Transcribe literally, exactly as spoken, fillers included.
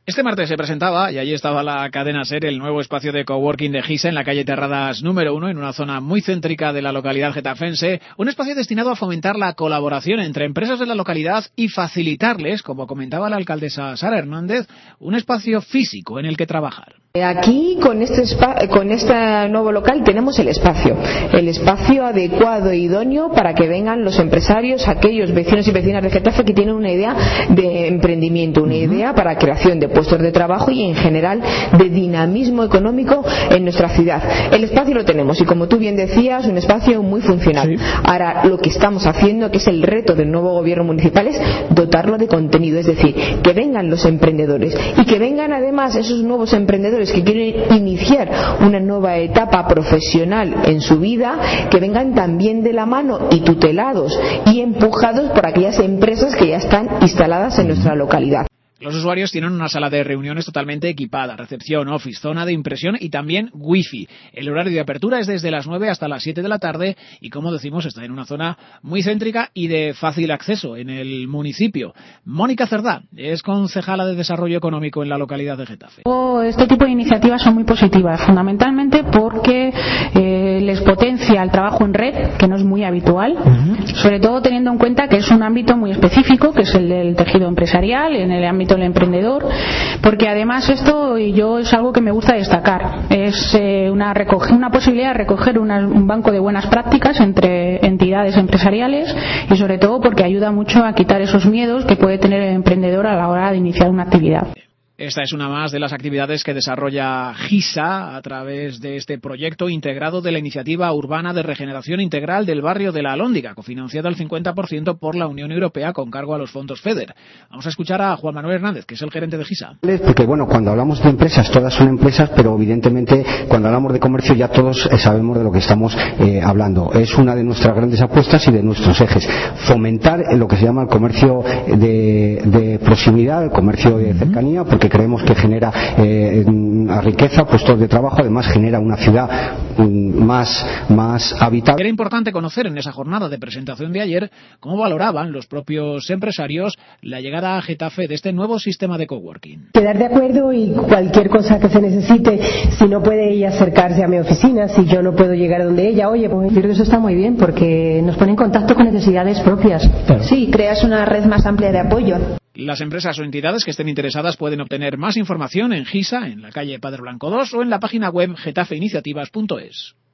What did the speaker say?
Este martes se presentaba, y allí estaba la cadena SER, el nuevo espacio de coworking de Gisa en la calle Terradas número uno, en una zona muy céntrica de la localidad getafense, un espacio destinado a fomentar la colaboración entre empresas de la localidad y facilitarles, como comentaba la alcaldesa Sara Hernández, un espacio físico en el que trabajar. Aquí con este spa, con este nuevo local tenemos el espacio, el espacio adecuado e idóneo para que vengan los empresarios, aquellos vecinos y vecinas de Getafe que tienen una idea de emprendimiento, una idea para creación de puestos de trabajo y en general de dinamismo económico en nuestra ciudad. El espacio lo tenemos y, como tú bien decías, un espacio muy funcional. Sí. Ahora lo que estamos haciendo, que es el reto del nuevo gobierno municipal, es dotarlo de contenido, es decir, que vengan los emprendedores y que vengan además esos nuevos emprendedores que quieren iniciar una nueva etapa profesional en su vida, que vengan también de la mano y tutelados y empujados por aquellas empresas que ya están instaladas en nuestra localidad. Los usuarios tienen una sala de reuniones totalmente equipada, recepción, office, zona de impresión y también wifi. El horario de apertura es desde las nueve hasta las siete de la tarde y, como decimos, está en una zona muy céntrica y de fácil acceso en el municipio. Mónica Cerdá es concejala de Desarrollo Económico en la localidad de Getafe. Este tipo de iniciativas son muy positivas, fundamentalmente porque eh, les potencia el trabajo en red, que no es muy habitual, uh-huh. sobre todo teniendo en cuenta que es un ámbito muy específico, que es el del tejido empresarial, en el ámbito el emprendedor, porque además esto y yo es algo que me gusta destacar, es eh, una, recoge, una posibilidad de recoger una, un banco de buenas prácticas entre entidades empresariales y sobre todo porque ayuda mucho a quitar esos miedos que puede tener el emprendedor a la hora de iniciar una actividad. Esta es una más de las actividades que desarrolla Gisa a través de este proyecto integrado de la Iniciativa Urbana de Regeneración Integral del Barrio de la Alhóndiga, cofinanciada al cincuenta por ciento por la Unión Europea con cargo a los fondos FEDER. Vamos a escuchar a Juan Manuel Hernández, que es el gerente de Gisa. Porque bueno, cuando hablamos de empresas, todas son empresas, pero evidentemente cuando hablamos de comercio ya todos eh, sabemos de lo que estamos eh, hablando. Es una de nuestras grandes apuestas y de nuestros ejes. Fomentar lo que se llama el comercio de, de proximidad, el comercio de cercanía, porque creemos que genera eh, una riqueza, puestos de trabajo, además genera una ciudad um, más, más habitable. Era importante conocer en esa jornada de presentación de ayer cómo valoraban los propios empresarios la llegada a Getafe de este nuevo sistema de coworking. Quedar de acuerdo y cualquier cosa que se necesite, si no puede ella acercarse a mi oficina, si yo no puedo llegar a donde ella, oye, pues yo creo que eso está muy bien porque nos pone en contacto con necesidades propias. Claro. Sí, creas una red más amplia de apoyo. Las empresas o entidades que estén interesadas pueden obtener más información en Gisa, en la calle Padre Blanco dos o en la página web getafeiniciativas punto es.